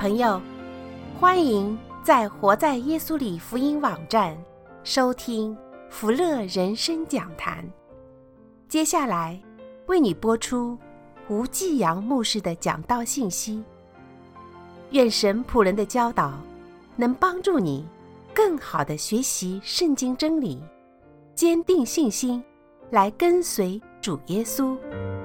朋友，欢迎在活在耶稣里福音网站收听福乐人生讲坛。接下来为你播出吴继阳牧师的讲道信息。愿神仆人的教导能帮助你更好地学习圣经真理，坚定信心，来跟随主耶稣。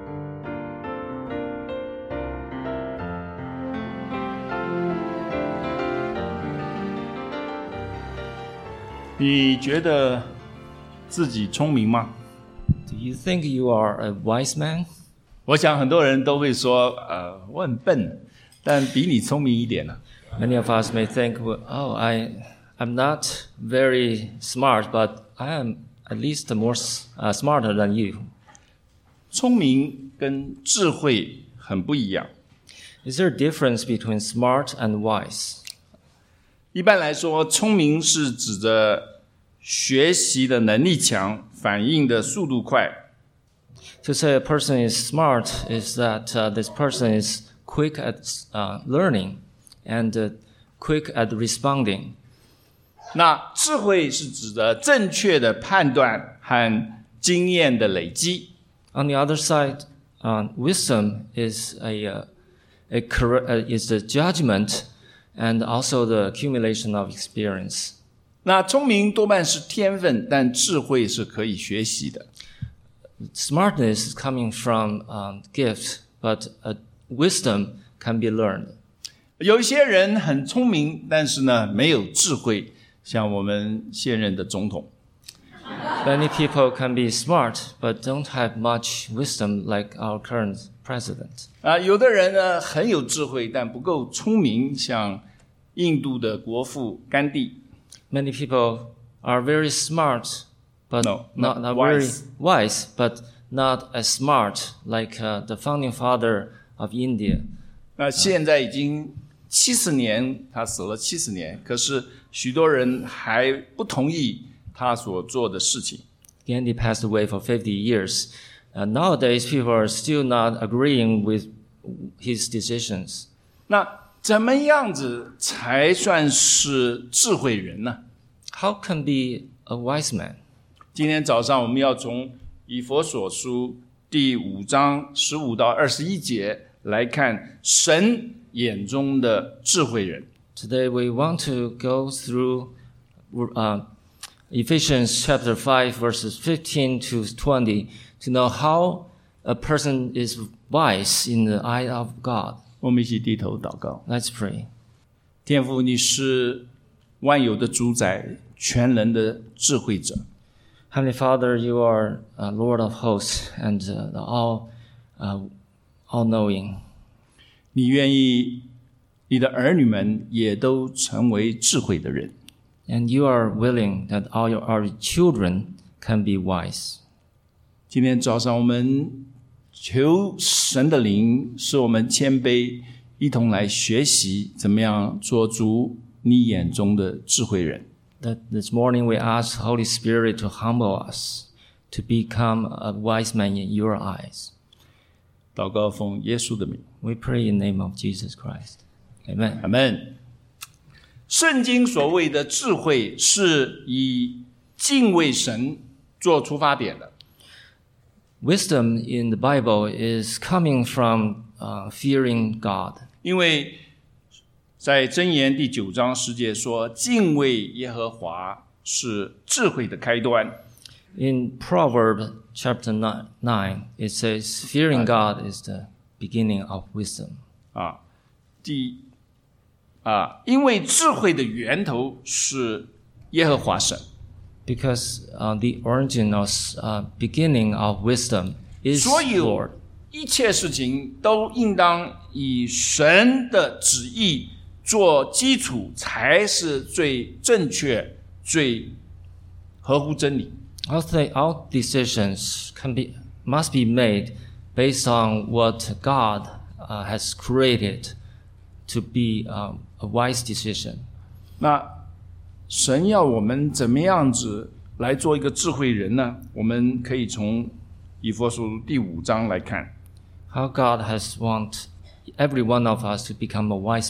你觉得自己聪明吗？ Do you think you are a wise man? 我想很多人都会说，我很笨，但比你聪明一点了。 Many of us may think, well, I'm not very smart, but I am at least more smarter than you. 聪明跟智慧很不一样。 Is there a difference between smart and wise? 一般来说，聪明是指着学习的能力强，反应的速度快。 To say a person is smart is that this person is quick at learning and quick at responding. 那智慧是指着正确的判断和经验的累积。 On the other side, wisdom is is the judgment and also the accumulation of experience. 那聪明多半是天分，但智慧是可以学习的。 Smartness is coming from gift, but wisdom can be learned. 有一些人很聪明，但是呢没有智慧，像我们现任的总统。 Many people can be smart, but don't have much wisdom like our current president. 有的人呢很有智慧，但不够聪明，像印度的国父甘地。 Many people are very smart, but not very wise, but not as smart like the founding father of India. 那现在已经70年，他死了70年，可是许多人还不同意他所做的事情。 Gandhi passed away for 50 years. Nowadays, people are still not agreeing with his decisions. 那怎么样子才算是智慧人呢？ How can be a wise man? 今天早上我们要从以弗所书第5章15到21节来看神眼中的智慧人。 Today we want to go through Ephesians chapter 5 verses 15 to 20 to know how a person is wise in the eye of God. 我们一起低头祷告。 Let's pray. 天父，你是万有的主宰，全能的智慧者。 Heavenly Father, you are Lord of hosts and all-knowing. 你愿意你的儿女们也都成为智慧的人。 And you are willing that all our children can be wise. 今天早上我们求神的灵使我们谦卑，一同来学习怎么样做主你眼中的智慧人。 That this morning we ask Holy Spirit to humble us, to become a wise man in your eyes. 祷告奉耶稣的名， We pray in the name of Jesus Christ. Amen. 阿们。圣经所谓的智慧是以敬畏神做出发点的。 Wisdom in the Bible is coming from fearing God. 因为在箴言第9章10节说，敬畏耶和华是智慧的开端。 In Proverbs chapter 9, it says, fearing God is the beginning of wisdom. 因为智慧的源头是耶和华神。 Because the origin or beginning of wisdom is 所有 Lord. 一切事情都应当以神的旨意做基础，才是最正确、最合乎真理。 All decisions must be made based on what God has created to be a wise decision. 那神要我们怎么样子来做一个智慧人呢？我们可以从以弗所书第5章来看。 How God has want every one of us to become a wise man.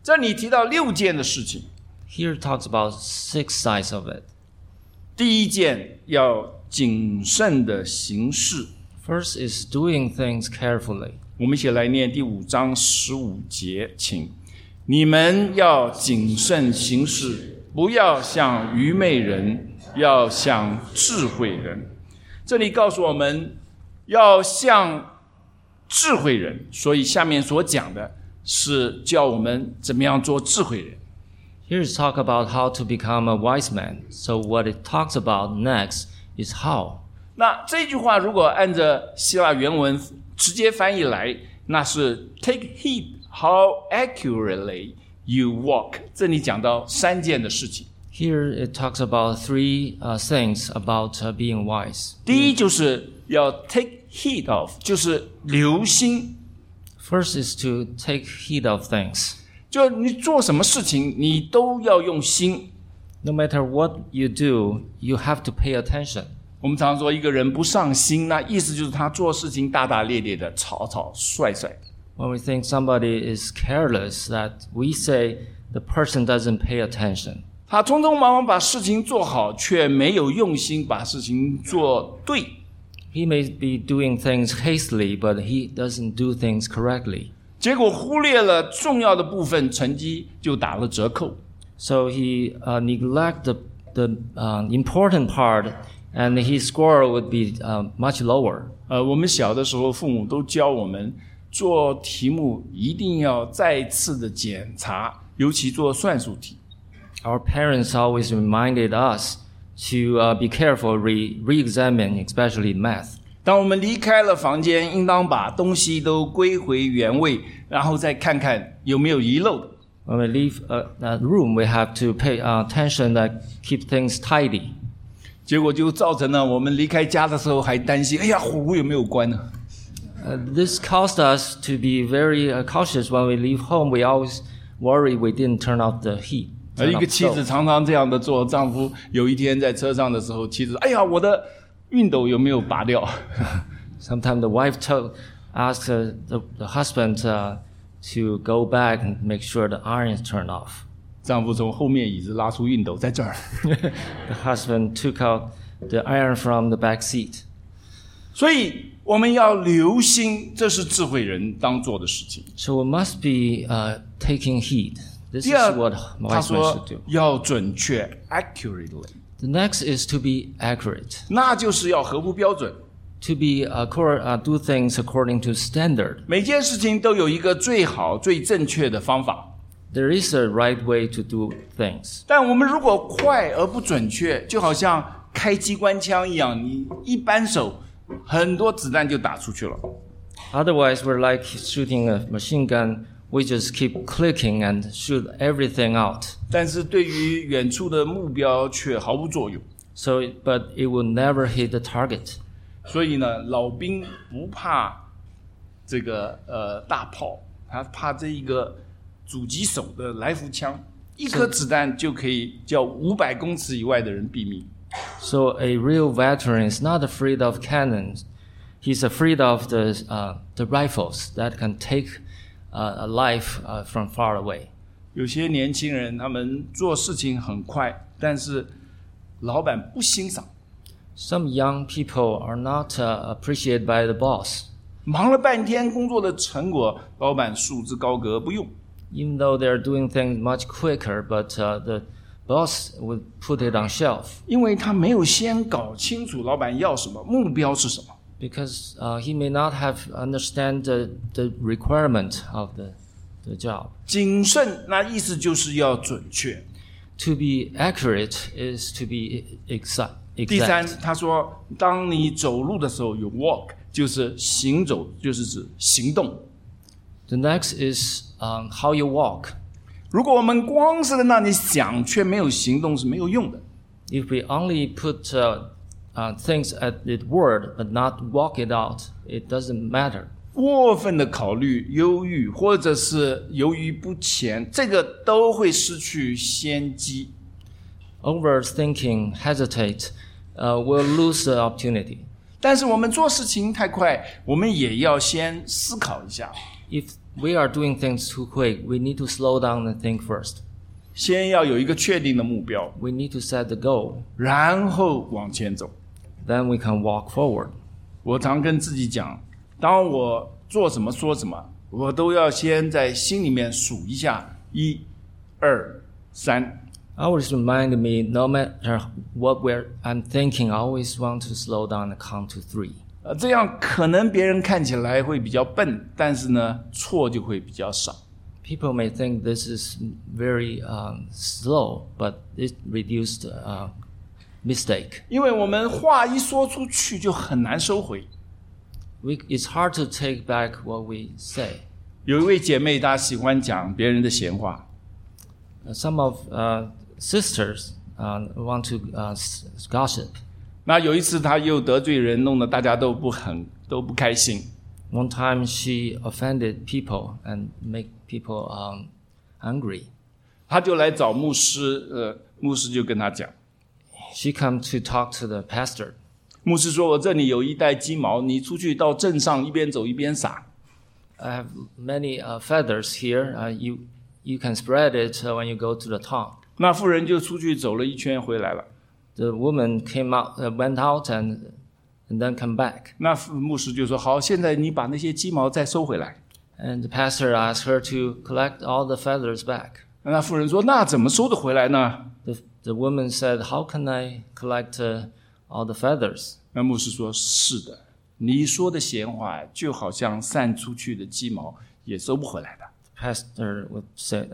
这里提到6件的事情。 Here it talks about 6 sides of it. 第一件要谨慎的行事。 First is doing things carefully. 我们一起来念第5章15节，请你们要谨慎行事，不要像愚昧人，要像智慧人。这里告诉我们要像智慧人，所以下面所讲的是教我们怎么样做智慧人。 Here is talk about how to become a wise man. So what it talks about next is how. 那这句话如果按照希腊原文直接翻译来，那是 take heed how accurately you walk。这里讲到3件的事情。 Here it talks about 3 things about being wise. 第一就是要 take heed of， 就是留心。 First is to take heed of things. 就你做什么事情，你都要用心。 No matter what you do, you have to pay attention. 我们常说一个人不上心，那意思就是他做事情大大咧咧的、草草率率。 When we think somebody is careless, that we say the person doesn't pay attention. 他匆匆忙忙把事情做好，却没有用心把事情做对。 He may be doing things hastily, but he doesn't do things correctly. 结果忽略了重要的部分，成绩就打了折扣。 So he neglect the important part, and his score would be much lower. 我们小的时候，父母都教我们做题目一定要再次的检查，尤其做算术题。 Our parents always reminded us to be careful, re-examine, especially math. 当我们离开了房间，应当把东西都归回原位，然后再看看有没有遗漏的。 When we leave a room, we have to pay attention that keep things tidy. 结果就造成了我们离开家的时候还担心，哎呀，火炉有没有关呢？ This caused us to be very cautious when we leave home. We always worry we didn't turn off the heat. 一个妻子常常这样的做，丈夫有一天在车上的时候，妻子说：“哎呀，我的熨斗有没有拔掉？” Sometimes the wife asks the husband to go back and make sure the iron is turned off. 丈夫从后面椅子拉出熨斗，在这儿。 The husband took out the iron from the back seat. 所以我们要留心，这是智慧人当做的事情。 So we must be taking heed. This 第 is 二， what 他 wise men 说 should do. 要准确 （accurately）， The next is to be accurate. 那就是要合乎标准。 To be do things according to standard. 每件事情都有一个最好、最正确的方法。 There is a right way to do things. 但我们如果快而不准确，就好像开机关枪一样，你一扳手，很多子弹就打出去了。 Otherwise, we're like shooting a machine gun. We just keep clicking and shoot everything out. 但是对于远处的目标却毫无作用。 So, but it will never hit the target. 所以呢，老兵不怕这个大炮，他怕这一个狙击手的来福枪，一颗子弹就可以叫500公尺以外的人毙命。 So a real veteran is not afraid of cannons. He's afraid of the rifles that can take a life from far away. 有些年轻人他们做事情很快，但是老板不欣赏。 Some young people are not appreciated by the boss. 忙了半天工作的成果，老板束之高阁不用。 Even though they're doing things much quicker, but the boss would put it on shelf 因为他没有先搞清楚老板要什么，目标是什么。 because he may not have understand the requirement of the job. 谨慎，那意思就是要准确。 To be accurate is to be exact. 第三，他说，当你走路的时候有 walk， 就是行走，就是指行动。 The next is how you walk. 如果我们光是在那里想，却没有行动，是没有用的。 If we only put things at its word but not walk it out, it doesn't matter. 过分的考虑、忧郁，或者是犹豫不前，这个都会失去先机。 Overthinking, hesitate, will lose the opportunity. 但是我们做事情太快，我们也要先思考一下。 If we are doing things too quick. We need to slow down and think first. 先要有一个确定的目标， We need to set the goal. 然后往前走。 Then we can walk forward. 我常跟自己讲，当我做什么说什么，我都要先在心里面数一下1、2、3。 Always remind me, no matter what I'm thinking, I always want to slow down and count to 3. 这样可能别人看起来会比较笨，但是呢，错就会比较少。 People may think this is very slow, but it reduced mistake. 因为我们话一说出去就很难收回。 It's hard to take back what we say. 有一位姐妹，她喜欢讲别人的闲话。 Some of sisters want to gossip. 那有一次，她又得罪人，弄得大家都不开心。 One time she offended people and make people angry. 她就来找牧师，牧师就跟她讲。 She come to talk to the pastor. 牧师说：“我这里有一袋鸡毛，你出去到镇上一边走一边撒。” I have many feathers here. You can spread it when you go to the town. 那妇人就出去走了一圈回来了。 The woman went out and then come back. 那牧师就說：“好，現在你把那些雞毛再收回來。” And the pastor asked her to collect all the feathers back. 那婦人說：“那怎麼收得回來呢？” The woman said, "How can I collect all the feathers?" 那牧師說：“是的，你說的閒話就好像散出去的雞毛，也收不回來的。” The pastor said,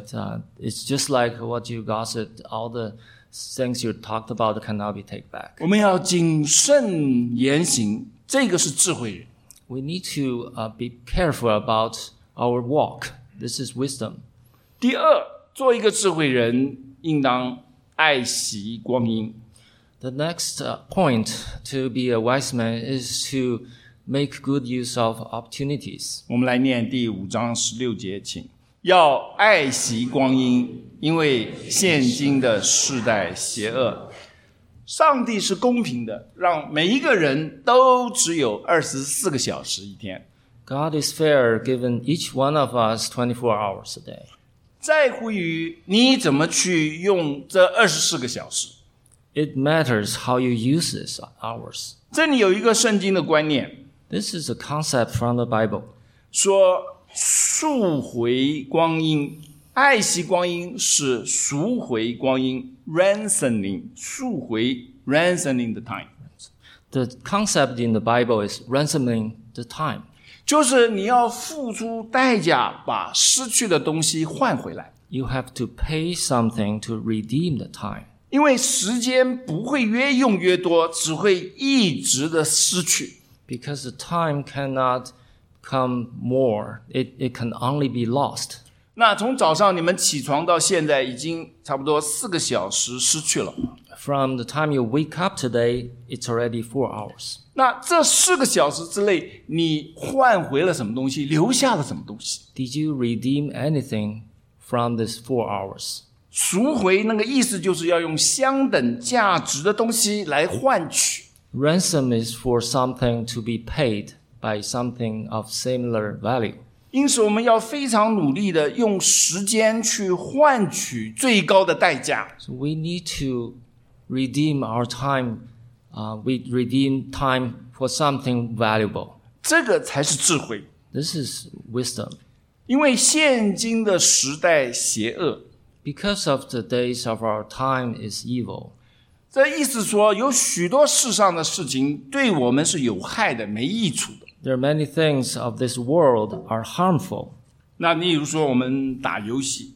"It's just like what you gossiped. All the things you talked about cannot be taken back." 我們要謹慎言行，這個是智慧人。 We need to be careful about our walk. This is wisdom. 第二，做一個智慧人，應當愛惜光陰。 The next point to be a wise man is to make good use of opportunities. 我們來念第5章16節，請。要愛惜光陰，因為現今的世代邪惡。上帝是公平的，讓每一個人都只有24個小時一天。 God is fair, given each one of us 24 hours a day. 在乎於你怎麼去用這24個小時。 It matters how you use these hours. 這裡有一個聖經的觀念， This is a concept from the Bible. 說贖回光陰，愛惜光陰是贖回光陰 ，ransoming， 贖回 ransoming the time。 The concept in the Bible is ransoming the time. 就是你要付出代價，把失去的東西換回來。 You have to pay something to redeem the time. 因為時間不會越用越多，只會一直的失去。 Because the time cannot come more. It can only be lost. 那從早上你們起床到現在，已經差不多4個小時失去了。 From the time you wake up today, it's already 4 hours. 那這4個小時之內，你換回了什麼東西，留下了什麼東西？ Did you redeem anything from these 4 hours? 贖回那個意思就是要用相等價值的東西來換取。 Ransom is for something to be paid by something of similar value. 因此我們要非常努力的用時間去換取最高的代價。 So we need to redeem our time. We redeem time for something valuable. 這個才是智慧。 This is wisdom. 因為現今的時代邪惡。 Because of the days of our time is evil. 這意思說，有許多世上的事情對我們是有害的，沒益處的。 There are many things of this world are harmful. 那例如說，我們打遊戲。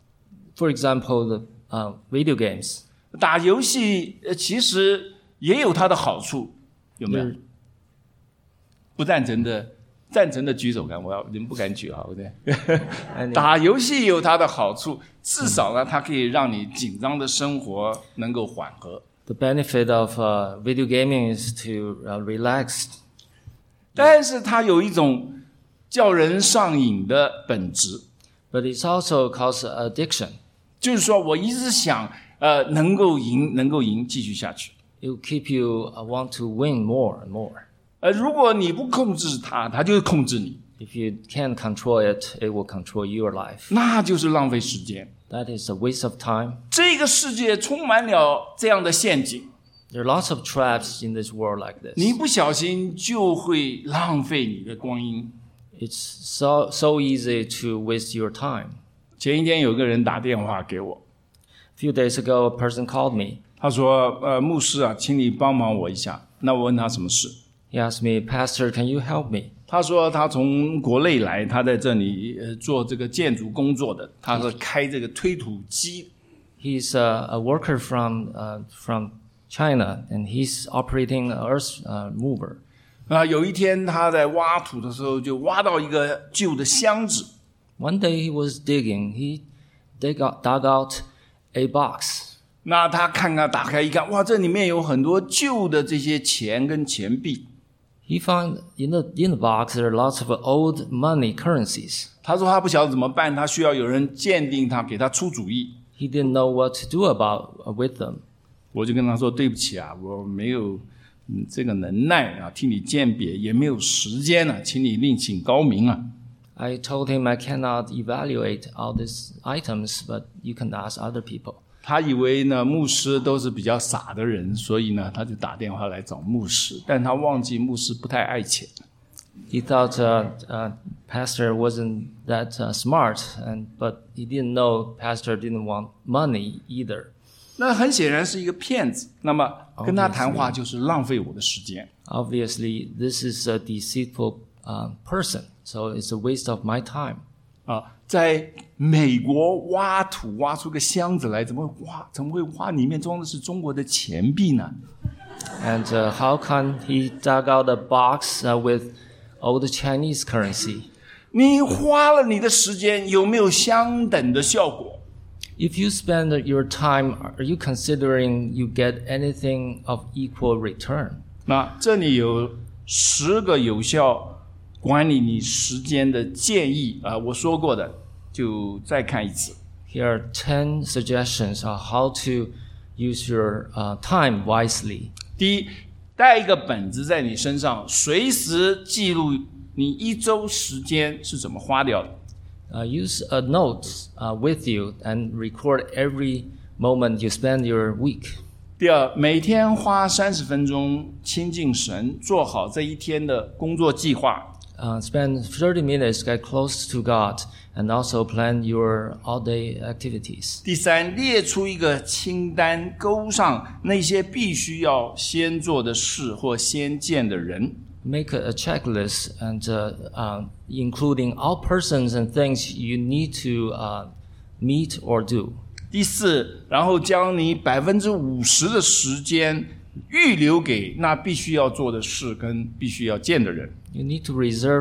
For example, the video games. 打遊戲其實也有它的好處，有沒有？不贊成的，贊成的舉手看，你們不敢舉啊，對。打遊戲有它的好處，至少呢，它可以讓你緊張的生活能夠緩和。 The benefit of video gaming is to relax. 但是它有一種叫人上癮的本質。 But it's also caused addiction. 就是說我一直想能夠贏，繼續下去。 It will keep you want to win more and more. 如果你不控制它，它就會控制你。 If you can't control it, it will control your life. 那就是浪费时间。 That is a waste of time. 这个世界充满了这样的陷阱， There are lots of traps in this world like this. 你不小心就会浪费你的光阴。 It's so easy to waste your time. 前一天有个人打电话给我， A few days ago, a person called me. 他说：牧师啊，请你帮忙我一下。那我问他什么事， He asked me, Pastor, can you help me? 他说他从国内来，他在这里做这个建筑工作的，他是开这个推土机。 He's a worker from China, and he's operating an earth mover. 有一天他在挖土的时候，就挖到一个旧的箱子。 One day he was digging. He dug out a box. 那他打开一看，哇，这里面有很多旧的这些钱跟钱币。 He found in the box there are lots of old money currencies. 他说他不晓得怎么办，他需要有人鉴定他，给他出主意。 He didn't know what to do with them. 我就跟他说：对不起啊，我没有这个能耐啊，替你鉴别，也没有时间啊，请你另请高明啊。 I told him I cannot evaluate all these items, but you can ask other people. 他以为呢牧师都是比较傻的人，所以呢他就打电话来找牧师，但他忘记牧师不太爱钱。 He thought Pastor wasn't that smart, but he didn't know Pastor didn't want money either. 那很显然是一个骗子。那么跟他谈话就是浪费我的时间。 Obviously, this is a deceitful person, so it's a waste of my time. 在美国挖土挖出个箱子来，怎么会挖？里面装的是中国的钱币呢？ And how can he dug out a box with old Chinese currency? 你花了你的时间，有没有相等的效果？ If you spend your time, are you considering you get anything of equal return? 那这里有10个有效管理你时间的建议啊，我说过的，就再看一次。 Here are 10 suggestions on how to use your time wisely. 第一，带一个本子在你身上，随时记录你一周时间是怎么花掉的。 Use a note with you and record every moment you spend your week. 第二，每天花30分钟亲近神，做好这一天的工作计划。 Spend 30 minutes, get close to God, and also plan your all-day activities. 第三，列出一个清单，勾上那些必须要先做的事或先见的人。 Make a checklist and including all persons and things you need to meet or do. 第四，然后将你50%的时间预留给那必须要做的事跟必须要见的人。 You need to reserve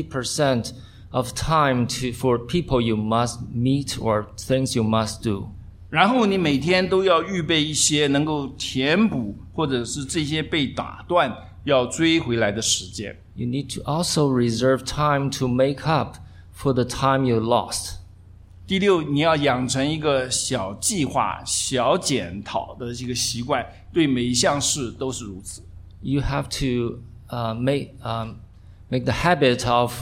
50% of time for people you must meet or things you must do. 然后你每天都要预备一些能够填补或者是这些被打断要追回来的时间。 You need to also reserve time to make up for the time you lost. 第六，你要养成一个小计划、小检讨的这个习惯，对每一项事都是如此。 You have to make the habit of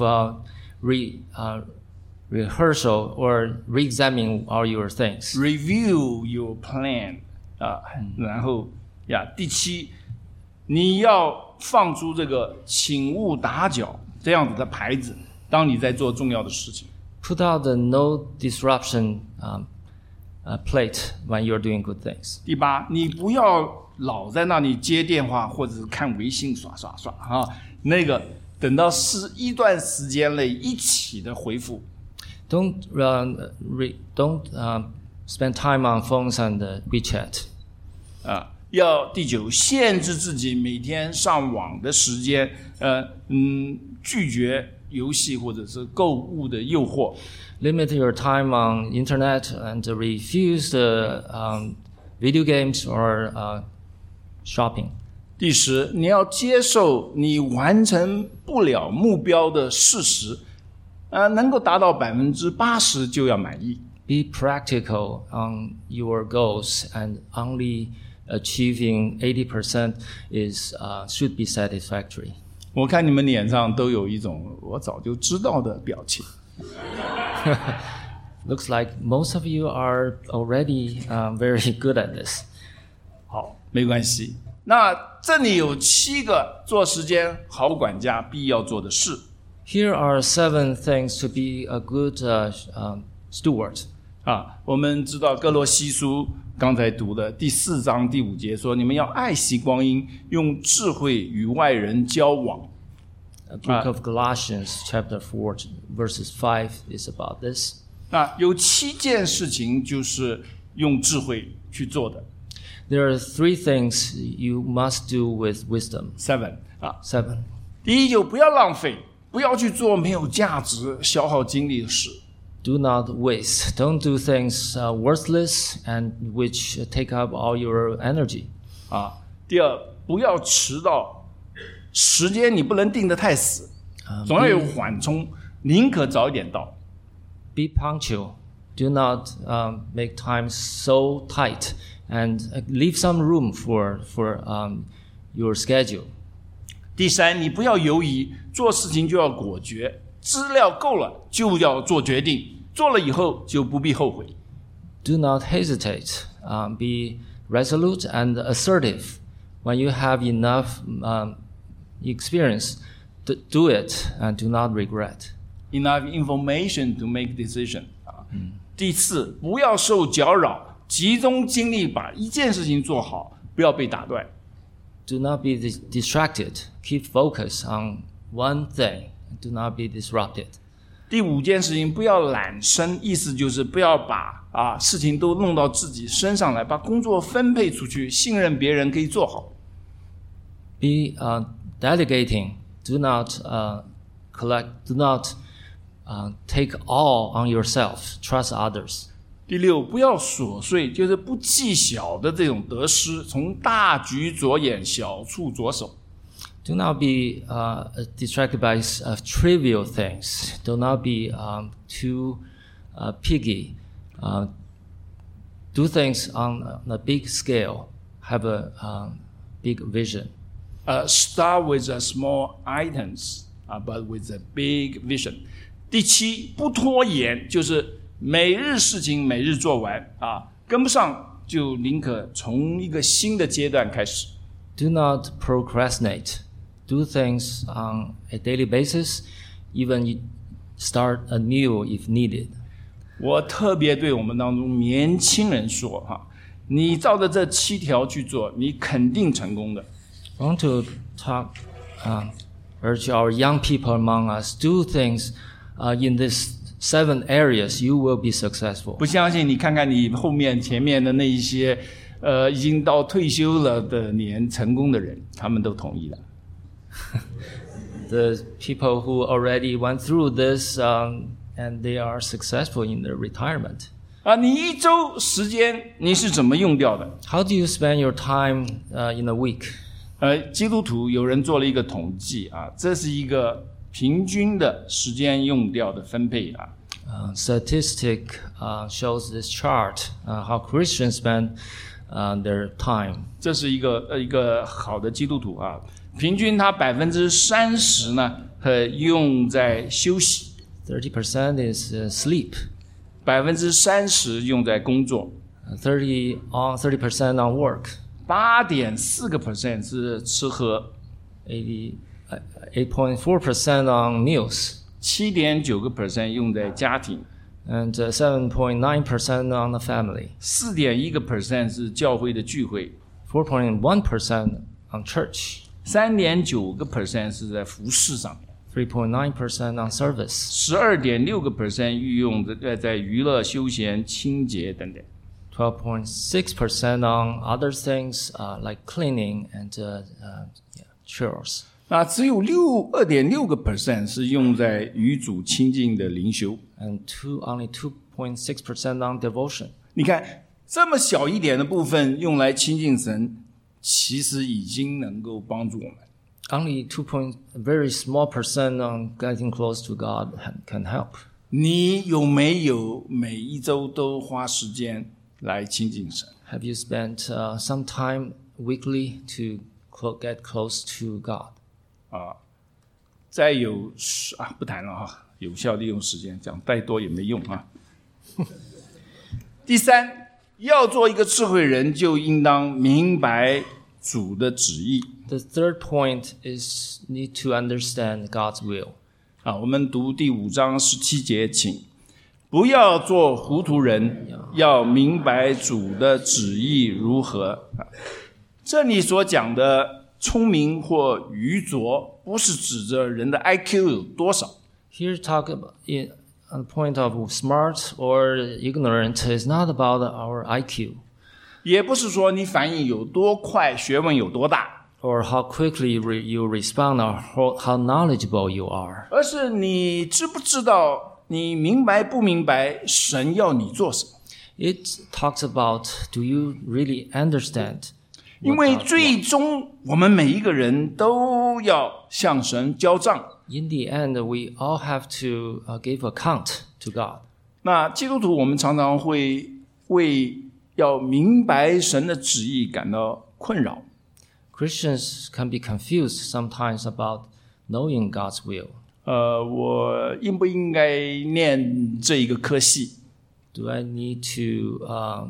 rehearsal or re-examine all your things. Review your plan 然后第七，你要放出这个请勿打搅这样子的牌子，当你在做重要的事情。 Put out the no disruption plate when you're doing good things. 第八，你不要老在那里接电话或者是看微信刷那个等到一段时间内一起的回复。 Don't spend time on phones and WeChat. 第九，限制自己每天上网的时间，拒绝游戏或者是购物的诱惑。 Limit your time on internet and refuse video games or shopping. 第十，你要接受你完成不了目标的事实，能够达到80%就要满意。 Be practical on your goals, and only achieving 80% should be satisfactory. 我看你们脸上都有一种我早就知道的表情。 Looks like most of you are already very good at this. 好，没关系。那这里有7个做时间好管家必要做的事。 Here are 7 things to be a good steward. 我们知道哥罗西书刚才读的第4章第5节说，你们要爱惜光阴，用智慧与外人交往。 The book of Galatians, chapter 4, verses 5 is about this. 那有7件事情就是用智慧去做的。 There are 3 things you must do with wisdom. 7 第一，就不要浪费，不要去做没有价值、消耗精力的事。 Do not waste. Don't do things worthless and which take up all your energy. 第二，不要迟到，时间你不能定得太死，总要有缓冲，宁可早一点到。 Be punctual. Do not make time so tight, and leave some room for your schedule. 第三，你不要犹豫，做事情就要果决，资料够了就要做决定，做了以后就不必后悔。 Do not hesitate. Be resolute and assertive. When you have enough experience, do it and do not regret. Enough information to make decision. 第四，不要受搅扰，集中精力把一件事情做好，不要被打断。 Do not be distracted. Keep focus on one thing. Do not be disrupted. 第5件事情，不要揽身，意思就是不要把事情都弄到自己身上来，把工作分配出去，信任别人可以做好。 Be delegating. Do not collect. Do not take all on yourself. Trust others. 第6，不要琐碎，就是不计小的这种得失，从大局着眼，小处着手。 Do not be distracted by trivial things. Do not be too piggy. Do things on a big scale. Have a big vision. Start with the small items, but with a big vision. 第7，不拖延，就是每日事情每日做完跟不上就宁可从一个新的阶段开始。 Do not procrastinate. Do things on a daily basis, even start anew if needed. 我特别对我们当中年轻人说你照着这7条去做，你肯定成功的。 I want to urge our young people among us, do things in these 7 areas, you will be successful. 不相信你看看你后面前面的那一些已经到退休了的成功的人，他们都同意了。 The people who already went through this and they are successful in their retirement. 你一周时间你是怎么用掉的？ How do you spend your time in a week? 基督徒有人做了一个统计这是一个平均的时间用掉的分配 Statistic shows this chart how Christians spend their time. 这是一个好的基督徒平均他30%呢用在休息， 30% is sleep. 30% 用在工作， 30% on work. 8.4% 是吃喝， 8.4% on meals. 7.9% 用在家庭， And 7.9% on the family. 4.1% 是教会的聚会， 4.1% on church. 3.9% 是在服事上面， 3.9% on service. 12.6% 运用在娱乐、休闲、清洁等等。 12.6% on other things like cleaning and chores. 那只有2.6% 是用在与主亲近的灵修。 And only 2.6% on devotion. 你看这么小一点的部分用来亲近神，其实已经能够帮助我们。 Only very small percent on getting close to God can help. 你有没有每一周都花时间来亲近神？ Have you spent some time weekly to get close to God? 再有不谈了哈，有效利用时间，讲太多也没用啊。第三，要做一个智慧人，就应当明白主的旨意。 The third point is need to understand God's will. 我们读第5章17节，请不要做糊涂人，要明白主的旨意如何。这里所讲的聪明或愚拙，不是指着人的 IQ 有多少。 Here talk about on the point of smart or ignorant is not about our IQ. 也不是说你反应有多快，学问有多大。 Or how quickly you respond, or how knowledgeable you are. 而是你知不知道，你明白不明白神要你做什么。 It talks about, do you really understand? 因为最终我们每一个人都要向神交账。 In the end, we all have to give account to God. 那基督徒我们常常会为要明白神的旨意感到困扰。 Christians can be confused sometimes about knowing God's will. 我应不应该念这一个科系？ Do I need to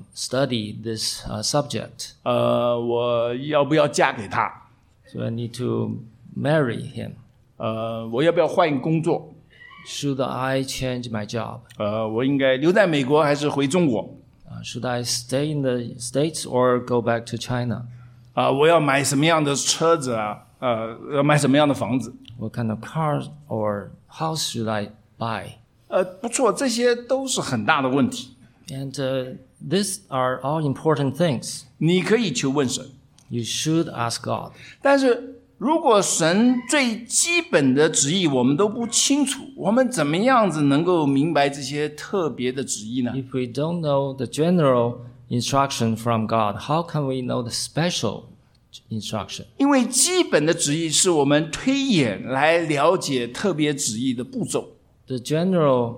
study this subject? 我要不要嫁给他？ Do I need to marry him? 我要不要换工作？ Should I change my job? 我应该留在美国还是回中国？ Should I stay in the States or go back to China? 我要买什么样的车子啊？要买什么样的房子？ What kind of car or house should I buy? 不错，这些都是很大的问题。 And these are all important things. 你可以求问神， You should ask God. 但是如果神最基本的旨意我们都不清楚，我们怎么样子能够明白这些特别的旨意呢？ If we don't know the general instruction from God, how can we know the special instruction? 因为基本的旨意是我们推演来了解特别旨意的步骤。 The general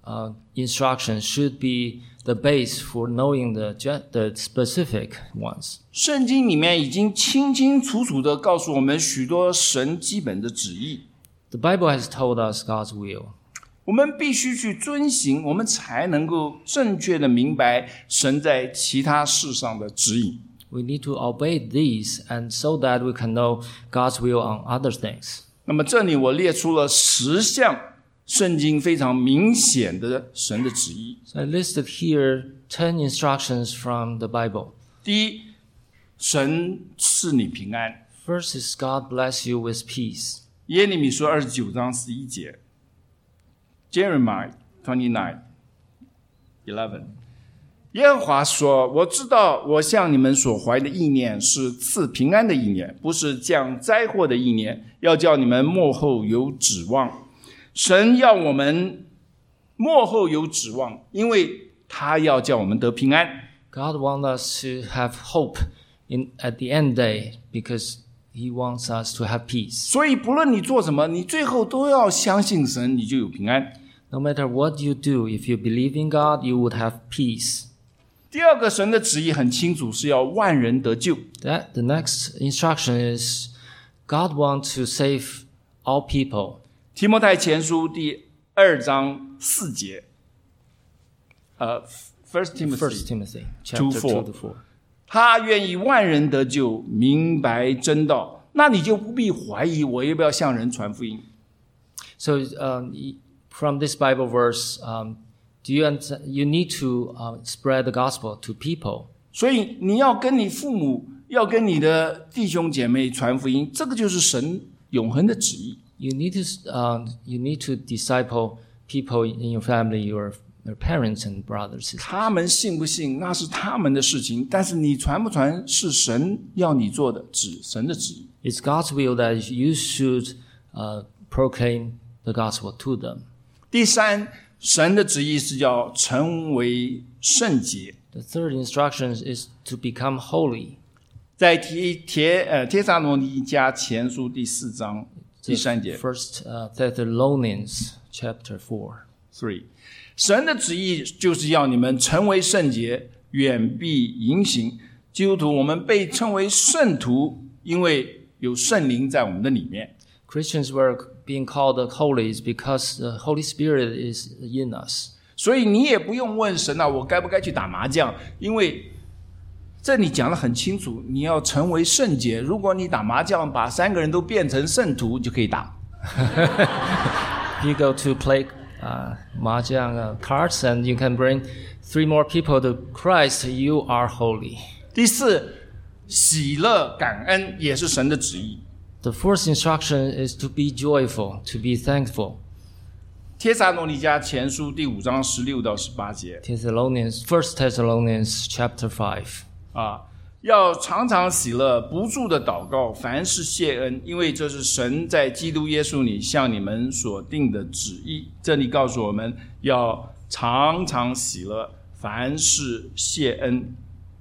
instruction should be the base for knowing the specific ones. 圣经里面已经清清楚楚地告诉我们许多神基本的旨意， The Bible has told us God's will. 我们必须去遵行，我们才能够正确地明白神在其他事上的指引。 We need to obey these, and so that we can know God's will on other things. 那么这里我列出了10项圣经非常明显的神的旨意。 So I listed here 10 instructions from the Bible. 第一，神赐你平安。 First is God bless you with peace. 耶利米书29章11节 Jeremiah 29:11 耶和华说，我知道我向你们所怀的意念是赐平安的意念，不是降灾祸的意念，要叫你们末后有指望。神要我们末后有指望，因为他要叫我们得平安。 God wants us to have hope at the end day because He wants us to have peace. 所以不论你做什么，你最后都要相信神，你就有平安。 No matter what you do, if you believe in God, you would have peace. 第二个，神的旨意很清楚，是要万人得救。 The next instruction is God wants to save all people. 提摩太前书第2章4节，1 Timothy chapter 2 to 4. 他愿意万人得救，明白真道，那你就不必怀疑我要不要向人传福音。 So from this Bible verse, you need to spread the gospel to people. 所以你要跟你父母，要跟你的弟兄姐妹传福音，这个就是神永恒的旨意。 You need to disciple people in your family, your parents and brothers. 他们信不信那是他们的事情，但是你传不传是神要你做的，神的旨意。 It's God's will that you should proclaim the gospel to them. 第三，神的旨意是要成为圣洁。 The third instruction is to become holy. 在帖撒罗尼迦前书第4章第3节 First Thessalonians chapter 4. 神的旨意就是要你们成为圣洁，远避淫行。基督徒我们被称为圣徒，因为有圣灵在我们的里面。 Christians were being called holy is because the Holy Spirit is in us. 所以你也不用问神啊，我该不该去打麻将？因为这里讲得很清楚，你要成为圣洁。如果你打麻将，把3个人都变成圣徒，就可以打。 If you go to play mahjong cards and you can bring 3 more people to Christ, you are holy. 第4，喜乐感恩也是神的旨意。 The fourth instruction is to be joyful, to be thankful. 帖撒罗尼迦前书第5章16到18节。 1 Thessalonians chapter 5. 要常常喜乐，不住的祷告，凡事谢恩，因为这是神在基督耶稣里向你们所定的旨意。这里告诉我们要常常喜乐，凡事谢恩。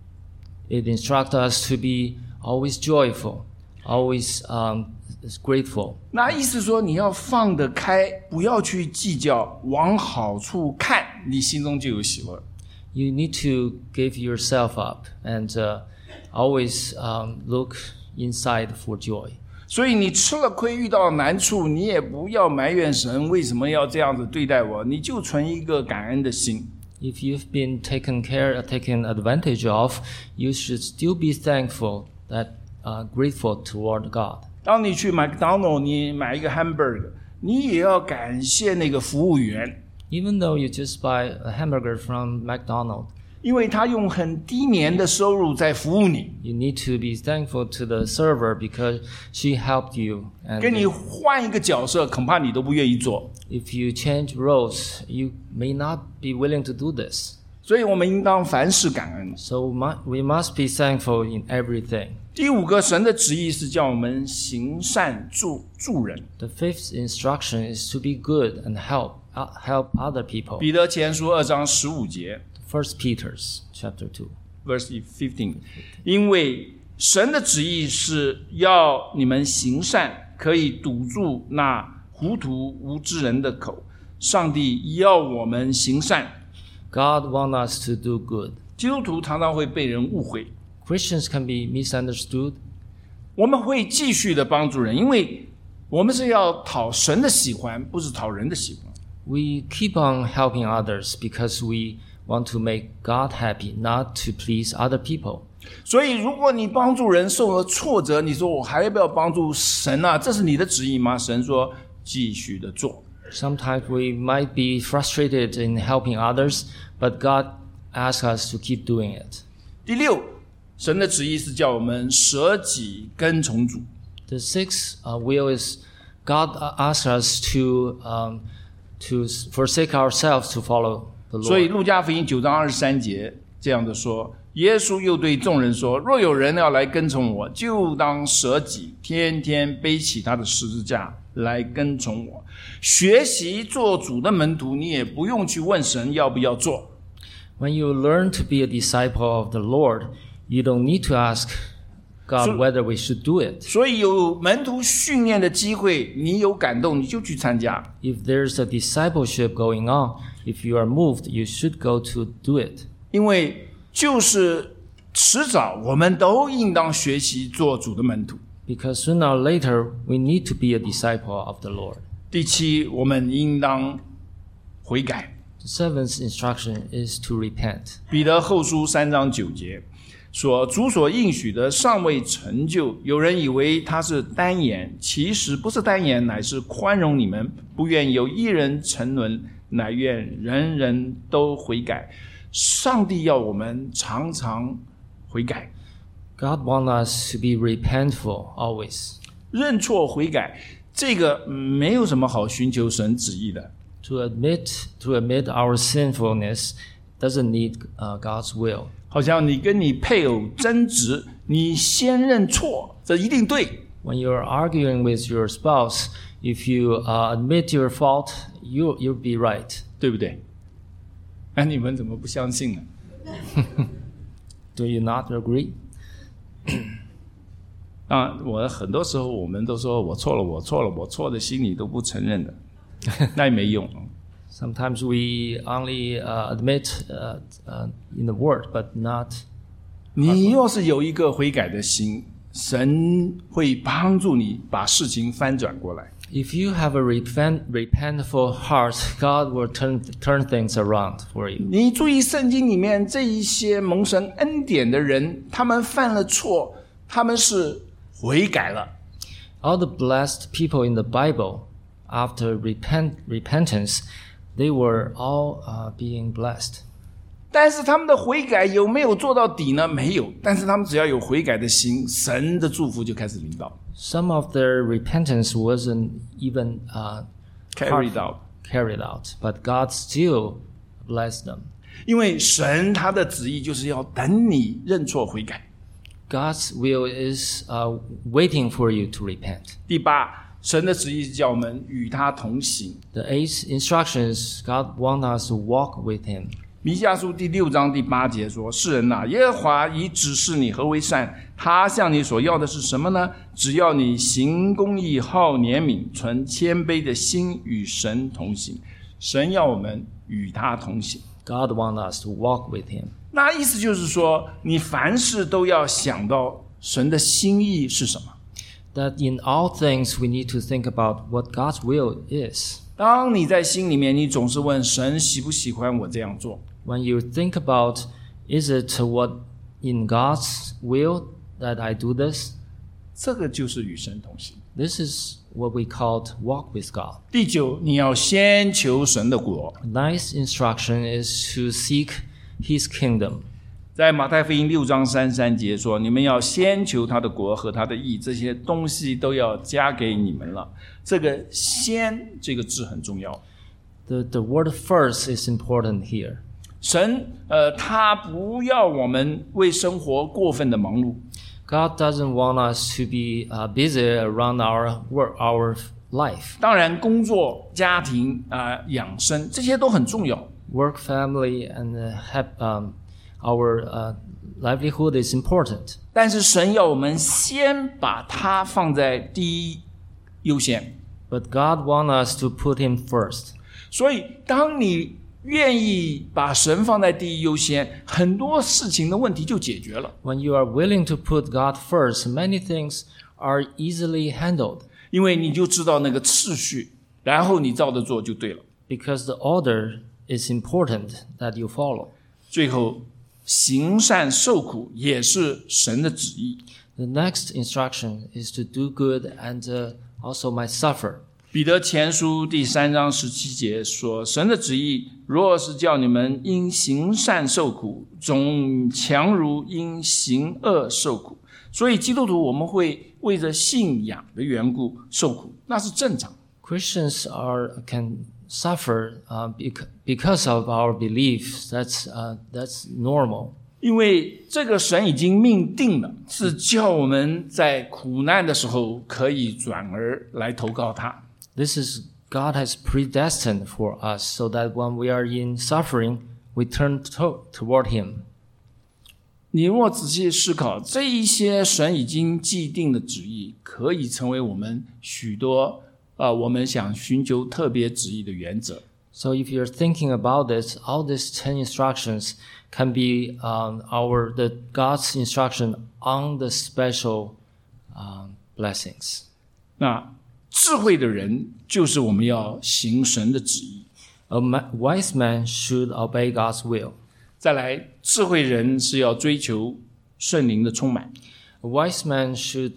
It instructs us to be always joyful, always grateful. 那意思说你要放得开，不要去计较，往好处看，你心中就有喜乐。 You need to give yourself up and always look inside for joy. 所以你吃了亏，遇到难处，你也不要埋怨神为什么要这样子对待我，你就存一个感恩的心。 If you've been taken advantage of, you should still be thankful, grateful toward God. 当你去麦当劳，你买一个 hamburger， 你也要感谢那个服务员。 Even though you just buy a hamburger from McDonald's, 因为他用很低廉的收入在服务你。 you need to be thankful to the server because she helped you. And 跟你换一个角色，恐怕你都不愿意做。 if you change roles, you may not be willing to do this. 所以我们应当凡事感恩。 So we must be thankful in everything. 第5个，神的旨意是叫我们行善助人。 The fifth instruction is to be good and help other people. 彼得前书2章15节 1 Peter chapter 2. verse 15， 因为神的旨意是要你们行善，可以堵住那糊涂无知人的口。上帝要我们行善。 God wants us to do good. 基督徒常常会被人误会， Christians can be misunderstood. 我们会继续的帮助人，因为我们是要讨神的喜欢，不是讨人的喜欢。 We keep on helping others because we want to make God happy, not to please other people. 所以如果你帮助人受了挫折，你说我还要不要帮助神啊？这是你的旨意吗？神说继续的做。 Sometimes we might be frustrated in helping others, but God asks us to keep doing it. 第6，神的旨意是叫我们舍己跟从主。 The sixth will is God asks us to forsake ourselves to follow the Lord. 所以路加福音9章23节这样的说，耶稣又对众人说，若有人要来跟从我，就当舍己，天天背起他的十字架来跟从我。学习做主的门徒，你也不用去问神要不要做。 When you learn to be a disciple of the Lord, you don't need to ask God whether we should do it. 所以有门徒训练的机会，你有感动你就去参加。 If there's a discipleship going on, if you are moved, you should go to do it. 因为就是迟早我们都应当学习做主的门徒。 Because sooner or later, we need to be a disciple of the Lord. 第7，我们应当悔改。 The seventh instruction is to repent. 彼得后书3章9节说，主所应许的尚未成就，有人以为他是单言，其实不是单言，乃是宽容你们，不愿有一人沉沦，乃愿人人都悔改。上帝要我们常常悔改。 God wants us to be repentful always. 认错悔改，这个没有什么好寻求神旨意的。 To admit our sinfulness doesn't need God's will. 好像你跟你配偶争执，你先认错，这一定对。 When you're arguing with your spouse, if you admit your fault, you'll be right. 对不对？那你们怎么不相信呢？ Do you not agree? 我很多时候我们都说我错了，我错了，我错的心里都不承认的，那也没用。 Sometimes we only admit in the word, but not. 你要是有一个悔改的心，神会帮助你把事情翻转过来。 If you have a repentful heart, God will turn things around for you. 你注意圣经里面这一些蒙神恩典的人，他们犯了错，他们是悔改了。 All the blessed people in the Bible, after repentance, they were all being blessed. 但是他们的悔改有没有做到底呢？没有。但是他们只要有悔改的心，神的祝福就开始临到。 Some of their repentance wasn't even carried out, but God still blessed them. 因为神他的旨意就是要等你认错悔改。 God's will is waiting for you to repent. 第8，神的旨意是叫我们与他同行。 The 8th instructions, God wants us to walk with Him. 弥迦书第6章第8节说：“世人啊，耶和华已指示你何为善，他向你所要的是什么呢？只要你行公义，好怜悯，存谦卑的心，与神同行。”神要我们与他同行。 God wants us to walk with Him. 那意思就是说，你凡事都要想到神的心意是什么。 That in all things we need to think about what God's will is. 当你在心里面，你总是问神喜不喜欢我这样做。 When you think about, is it what in God's will that I do this? 这个就是与神同行。 This is what we called walk with God. 第9，你要先求神的国。 Ninth instruction is to seek His kingdom. 在马太福音6章33节说：“你们要先求他的国和他的义，这些东西都要加给你们了。”这个“先”这个字很重要。 The word first is important here. 神他不要我们为生活过分的忙碌。 God doesn't want us to be busy around our work, our life. 当然，工作、家庭养生这些都很重要。 Work, family, and our livelihood is important. 但是神要我们先把它放在第一优先。 But God wants us to put Him first. 所以，当你愿意把神放在第一优先，很多事情的问题就解决了。 When you are willing to put God first, many things are easily handled. 因为你就知道那个次序，然后你照着做就对了。 Because the order is important that you follow. 最后，行善受苦也是神的旨意。 The next instruction is to do good and also might suffer. 彼得前书第3章17节说：“神的旨意若是叫你们因行善受苦，总强如因行恶受苦。”所以基督徒我们会为着信仰的缘故受苦，那是正常。 Christians can suffer because of our beliefs. That's normal. 因为这个神已经命定了，是叫我们在苦难的时候可以转而来投靠他。 This is God has predestined for us so that when we are in suffering, we turn toward Him. 你若仔细思考，这一些神已经既定的旨意，可以成为我们许多我们想寻求特别旨意的原则。 So if you're thinking about this, all these 10 instructions can be the God's instruction on the special blessings. 那智慧的人就是我们要行神的旨意。 A wise man should obey God's will. 再来，智慧人是要追求圣灵的充满。 A wise man should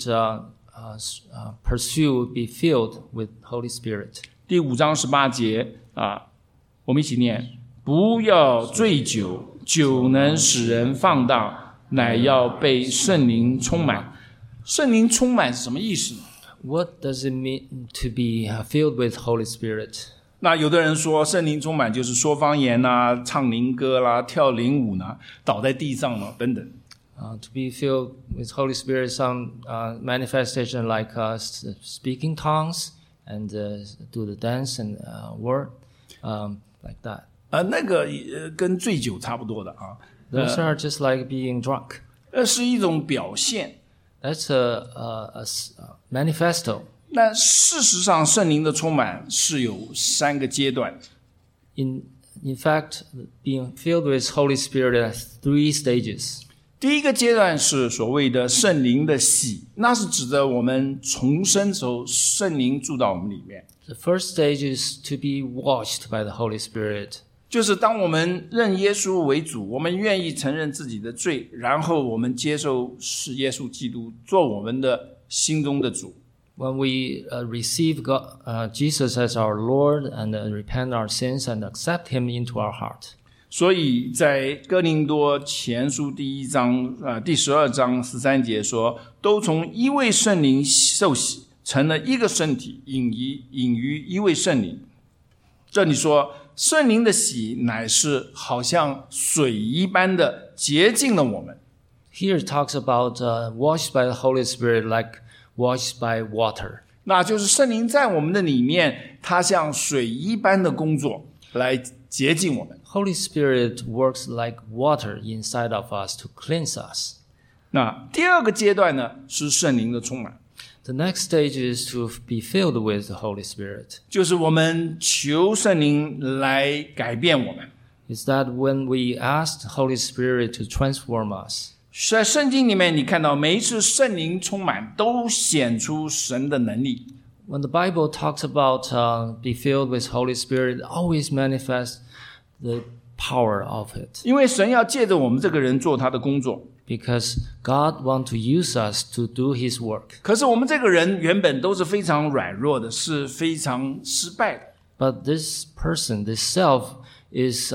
pursue, be filled with Holy Spirit. 第5章18节我们一起念：不要醉酒，酒能使人放荡，乃要被圣灵充满。圣灵充满是什么意思呢？ What does it mean to be filled with Holy Spirit? 那有的人说圣灵充满就是说方言啦、唱灵歌啦、跳灵舞啦、倒在地上啦等等。 To be filled with Holy Spirit, some manifestation like speaking tongues and do the dance and word like that. 那个跟醉酒差不多的啊。 Those are just like being drunk. 是一种表现。 That's a manifesto. 那事实上，圣灵的充满是有3个阶段。 In fact, being filled with Holy Spirit has 3 stages. 第一个阶段是所谓的圣灵的洗，那是指的我们重生时候圣灵住到我们里面。 The first stage is to be washed by the Holy Spirit. 就是当我们认耶稣为主，我们愿意承认自己的罪，然后我们接受是耶稣基督做我们的心中的主。 When we receive Jesus as our Lord and repent our sins and accept Him into our heart. 所以在哥林多前书第1章第12章13节说，都从一位圣灵受洗，成了一个身体，隐于一位圣灵。这里说圣灵的洗乃是好像水一般的洁净了我们。 Here it talks about washed by the Holy Spirit like washed by water. 那就是圣灵在我们的里面，它像水一般的工作来洁净我们。 Holy Spirit works like water inside of us to cleanse us. 那第二个阶段呢，是圣灵的充满。 The next stage is to be filled with the Holy Spirit. 就是我们求圣灵来改变我们。 Is that when we ask the Holy Spirit to transform us? 在圣经里面，你看到每一次圣灵充满，都显出神的能力。 When the Bible talks about be filled with Holy Spirit, it always manifests the power of it. 因为神要借着我们这个人做他的工作。 Because God wants to use us to do His work. 可是我们这个人原本都是非常软弱的，是非常失败的。 But this person, this self, is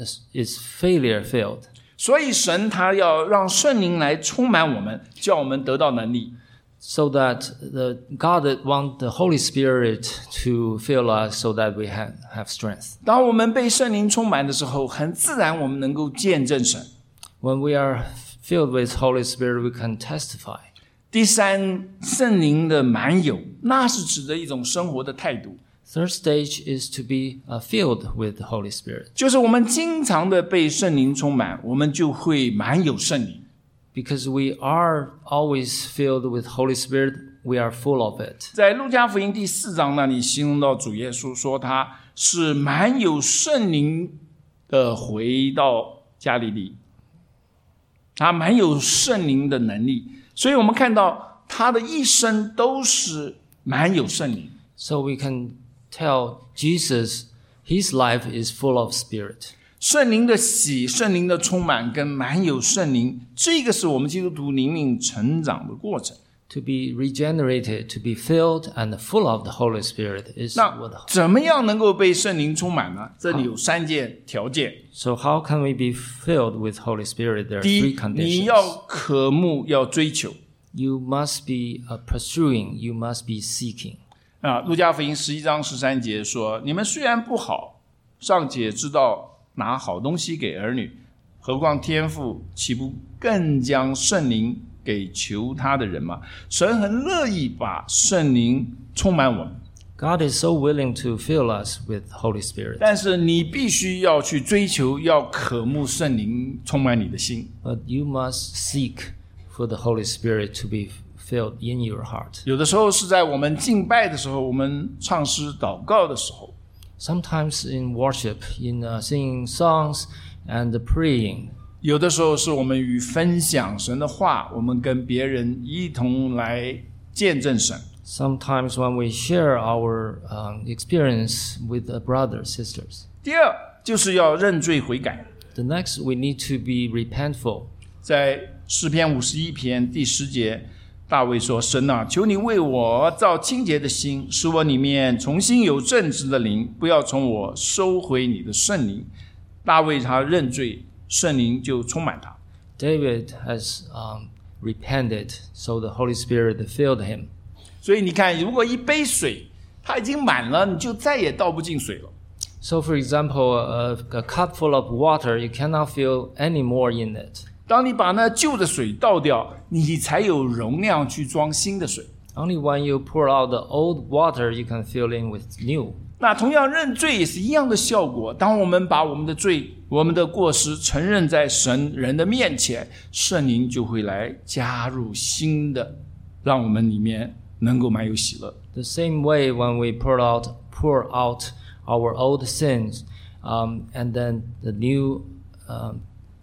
failure filled. 所以神他要让圣灵来充满我们，叫我们得到能力。 So that God wants the Holy Spirit to fill us so that we have strength. 当我们被圣灵充满的时候，很自然我们能够见证神。 When we are filled with Holy Spirit, we can testify. 第三，圣灵的满有，那是指的一种生活的态度。 Third stage is to be filled with the Holy Spirit. 就是我们经常的被圣灵充满，我们就会满有圣灵。 Because we are always filled with Holy Spirit, we are full of it. 在路加福音第4章那里形容到主耶稣说他是满有圣灵的回到加利利，他满有圣灵的能力，所以我们看到他的一生都是满有圣灵。 So we can tell Jesus, his life is full of Spirit. 圣灵的喜，圣灵的充满跟满有圣灵，这个是我们基督徒灵命成长的过程。 To be regenerated, to be filled and full of the Holy Spirit is 那 what. 怎么样能够被圣灵充满呢？这里有3件条件。 So how can we be filled with Holy Spirit? There are 第 three 一， conditions. 你要渴慕，要追求。 You must be pursuing, you must be seeking. 路加福音11章13节说：“你们虽然不好，尚且知道拿好东西给儿女，何况天父岂不更将圣灵给求他的人吗？”神很乐意把圣灵充满我们， God is so willing to fill us with Holy Spirit. 但是你必须要去追求，要渴慕圣灵充满你的心。 But you must seek for the Holy Spirit to be filled in your heart. 有的时候是在我们敬拜的时候，我们唱诗祷告的时候， Sometimes in worship, in singing songs and praying. 有的时候是我们与分享神的话，我们跟别人一同来见证神。 Sometimes when we share our experience with brothers, sisters. 第二，就是要认罪悔改。 The next, we need to be repentful. 在诗篇51篇第10节，大卫说：“神啊，求你为我造清洁的心，使我里面重新有正直的灵，不要从我收回你的圣灵。”大卫他认罪，圣灵就充满他。 David has repented, so the Holy Spirit filled him. 所以你看，如果一杯水它已经满了，你就再也倒不进水了。 So for example, a cup full of water, you cannot fill any more in it. 当你把那旧的水倒掉，你才有容量去装新的水。 Only when you pour out the old water, you can fill in with new. 那同样认罪也是一样的效果。当我们把我们的罪、我们的过失承认在神人的面前，圣灵就会来加入新的，让我们里面能够满有喜乐。 The same way when we pour out our old sins, and then the new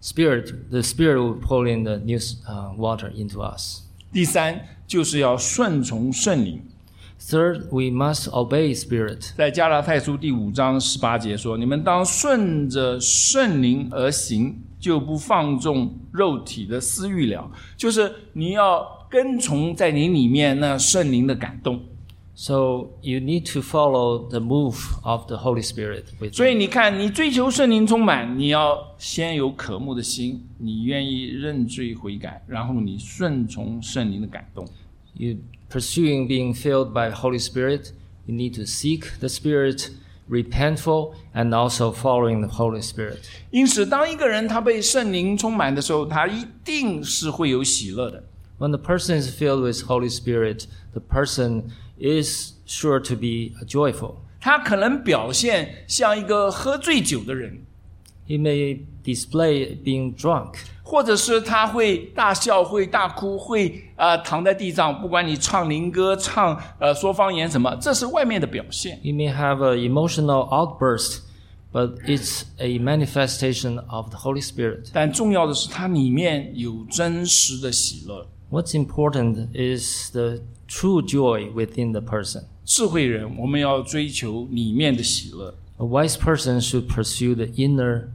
the Spirit will pour in the new water into us. 第三，就是要顺从圣灵。 Third, we must obey Spirit. 在加拉太书第5章18节说：“你们当顺着圣灵而行，就不放纵肉体的私欲了。”就是你要跟从在你里面那圣灵的感动。 So you need to follow the move of the Holy Spirit. 所以你看，你追求圣灵充满，你要先有渴慕的心，你愿意认罪悔改，然后你顺从圣灵的感动。 You pursuing being filled by the Holy Spirit, you need to seek the Spirit, repentful, and also following the Holy Spirit. 因此，当一个人他被圣灵充满的时候，他一定是会有喜乐的。 When the person is filled with Holy Spirit, the person is sure to be joyful. 他可能表现像一个喝醉酒的人， He may display being drunk, 或者是他会大笑、会大哭、会躺在地上，不管你唱灵歌、唱说方言什么，这是外面的表现。 he may have an emotional outburst, but it's a manifestation of the Holy Spirit. 但重要的是，他里面有真实的喜乐。 What's important is the true joy within the person. 智慧人，我们要追求里面的喜乐。 A wise person should pursue the inner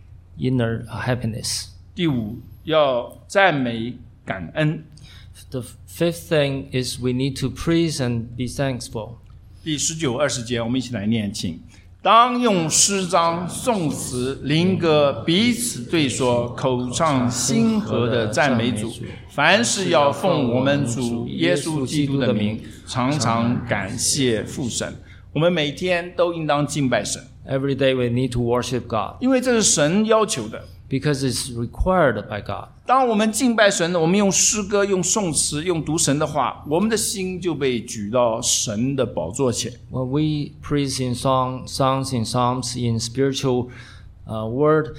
happiness. 第5，要赞美感恩。 The fifth thing is we need to praise and be thankful. 第19、20节，我们一起来念，请。当用诗章、颂词、灵歌彼此对说，口唱心和的赞美主。凡事要奉我们主耶稣基督的名，常常感谢父神。我们每天都应当敬拜神， Every day we need to worship God 因为这是神要求的。 because it's required by God. 当我们敬拜神，我们用诗歌、用颂词、用读神的话，我们的心就被举到神的宝座前。 When we praise in songs, in psalms, in spiritual word,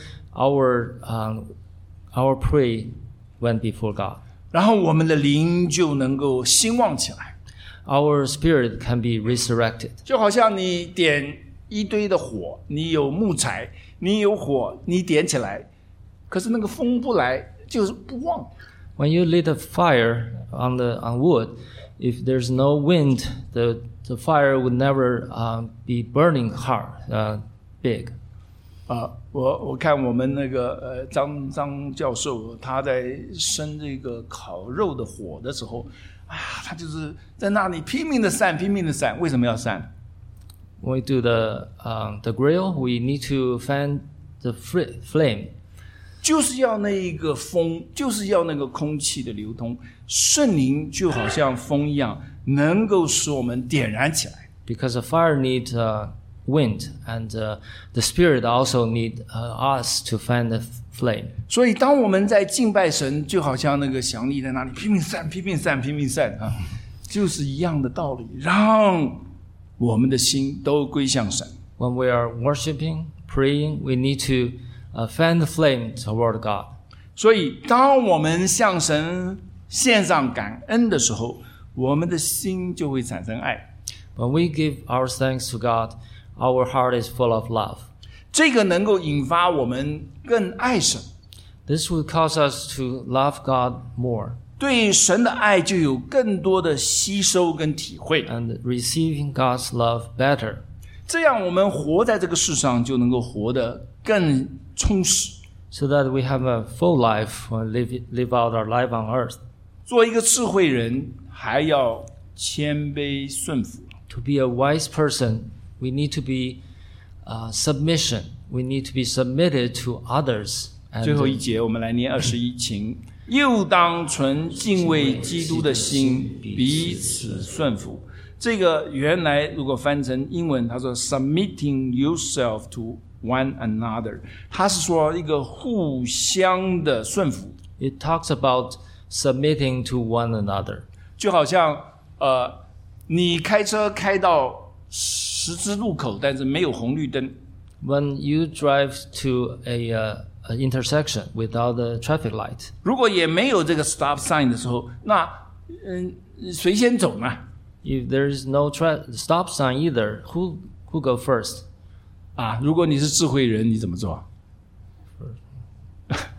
our pray went before God. 然后我们的灵就能够兴旺起来， Our spirit can be resurrected. 就好像你点一堆的火，你有木材，你有火，你点起来，可是那个风不来，就是不旺。 When you lit a fire on wood, if there's no wind, the fire would never be burning hard, big. 我看我们那个张教授，他在生这个烤肉的火的时候，他就是在那里拼命的散，拼命的散。为什么要散？ When we do the grill, we need to fan the flame. 就是要那一个风，就是要那个空气的流通。圣灵就好像风一样，能够使我们点燃起来。 Because the fire needs wind, and the Spirit also need us to fan the flame. 所以，当我们在敬拜神，就好像那个祥力在那里拼命散、拼命散、拼命散啊，就是一样的道理，让我们的心都归向神。 When we are worshiping, praying, we need to fan the flame toward God. 所以，当我们向神献上感恩的时候，我们的心就会产生爱。 When we give our thanks to God, our heart is full of love. 这个能够引发我们更爱神， This will cause us to love God more 对神的爱就有更多的吸收跟体会。 and receiving God's love better. 这样，我们活在这个世上就能够活得更充实。 So that we have a full life and live out our life on earth. 做一个智慧人，还要谦卑顺服。 To be a wise person, we need to be submission. We need to be submitted to others. 最后 And 一节，我们来念21，请。又当存敬畏基督的心，彼此顺服。这个原来如果翻成英文，他说 submitting yourself to one another， 他是说一个互相的顺服。 it talks about submitting to one another. 就好像你开车开到十字路口，但是没有红绿灯， When you drive to an intersection without a traffic light, 如果也没有这个 stop sign 的时候，那谁先走呢？ if there is no stop sign either, who go first? 如果你是智慧人，你怎么做？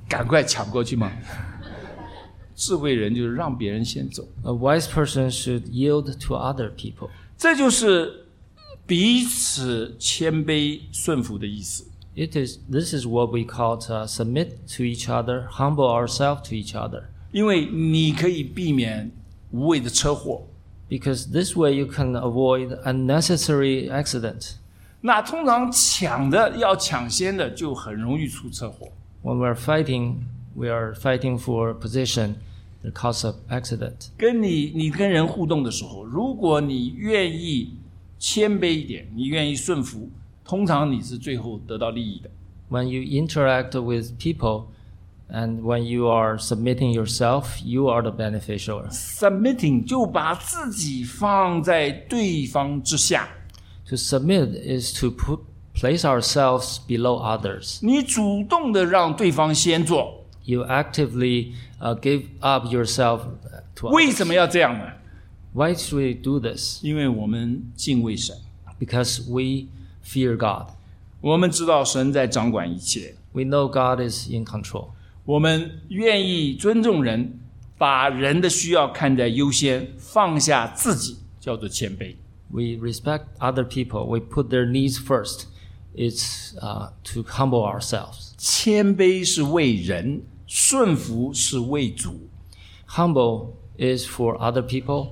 赶快抢过去吗？智慧人就是让别人先走。 A wise person should yield to other people. 这就是彼此谦卑顺服的意思。 This is what we call submit to each other, humble ourselves to each other. 因为你可以避免无谓的车祸。 Because this way you can avoid unnecessary accident. 那通常要抢先的就很容易出车祸。 When we are fighting for position, the cause of accident. 你跟人互动的时候，如果你愿意谦卑一点，你愿意顺服，通常你是最后得到利益的。 When you interact with people and when you are submitting yourself, you are the beneficiary. Submitting 就把自己放在对方之下。 To submit is to place ourselves below others. 你主动的让对方先做。 You actively give up yourself to 为 others. 什么要这样呢？ Why should we do this? 因为我们敬畏神， Because we fear God. 我们知道神在掌管一切， We know God is in control. 我们愿意尊重人，把人的需要看在优先，放下自己，叫做谦卑。 We respect other people. We put their needs first. It's to humble ourselves. 谦卑是为人，顺服是为主。 Humble is for other people.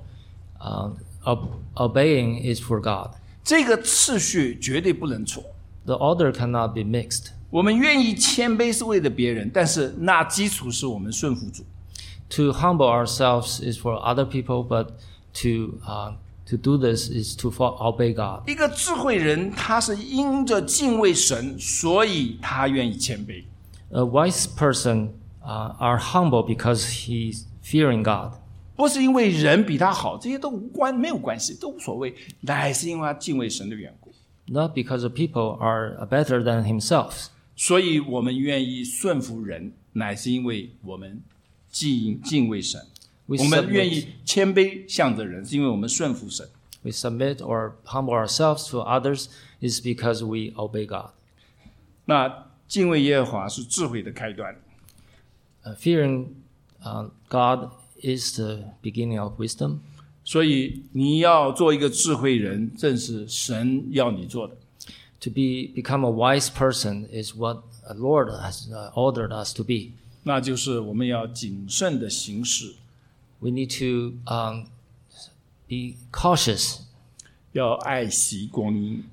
Obeying is for God. 这个次序绝对不能错。 The order cannot be mixed. 我们愿意谦卑是为了别人，但是那基础是我们顺服主。 To humble ourselves is for other people, but to do this is to obey God. 一个智慧人，他是因着敬畏神，所以他愿意谦卑。 A wise person are humble because he's fearing God. 不是因为人比他好，这些都没有关系，都无所谓，乃是因为他敬畏神的缘故。 Not because the people are better than himself. 所以我们愿意顺服人，乃是因为我们敬畏神。 We 我们愿 submit, 意谦卑向着人，是因为我们顺服神。 we submit or humble ourselves to others is because we obey God. 那敬畏耶和华是智慧的开端。 Fearing God is the beginning of wisdom. 所以你要做一个智慧人，正是神要你做的。 To become a wise person is what the Lord has ordered us to be. 那就是我们要谨慎的行事， We need to be cautious, 要爱惜光阴，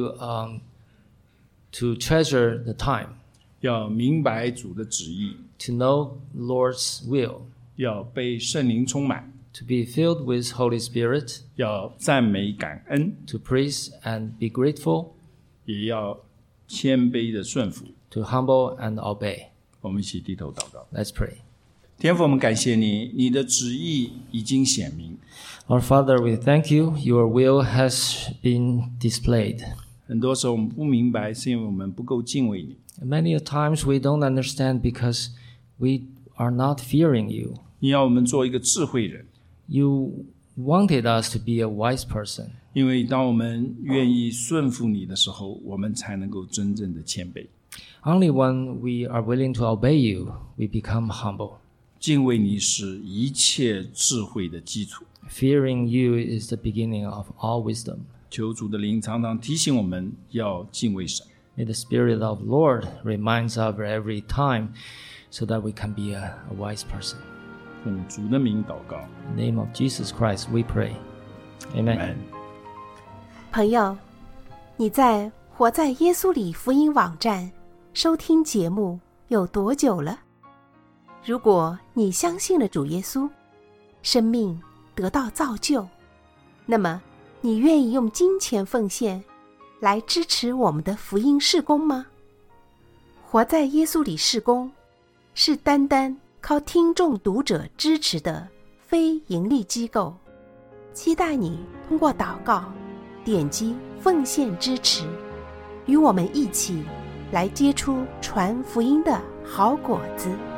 to treasure the time, 要明白主的旨意， to know Lord's will, 要被圣灵充满， to be filled with Holy Spirit, 要赞美感恩， to praise and be grateful, 也要谦卑的顺服。 to humble and obey. 我们一起低头祷告。 Let's pray. 天父，我们感谢你，你的旨意已经显明。 Our Father, we thank you. Your will has been displayed. 很多时候我们不明白，是因为我们不够敬畏你。 Many times we don't understand because we are not fearing you. 你要我们做一个智慧人， You wanted us to be a wise person. 因为当我们愿意顺服你的时候，我们才能够真正的谦卑。 Only when we are willing to obey you, we become humble. 敬畏你是一切智慧的基础。 Fearing you is the beginning of all wisdom. 求主的灵常常提醒我们要敬畏神。 May the Spirit of Lord reminds us every time so that we can be a wise person. 奉主的名祷告， In the name of Jesus Christ, we pray. Amen. Amen。 朋友，你在活在耶稣里福音网站收听节目有多久了？如果你相信了主耶稣，生命得到造就，那么你愿意用金钱奉献来支持我们的福音事工吗？活在耶稣里事工是单单靠听众读者支持的非盈利机构，期待你通过祷告点击奉献支持，与我们一起来结出传福音的好果子。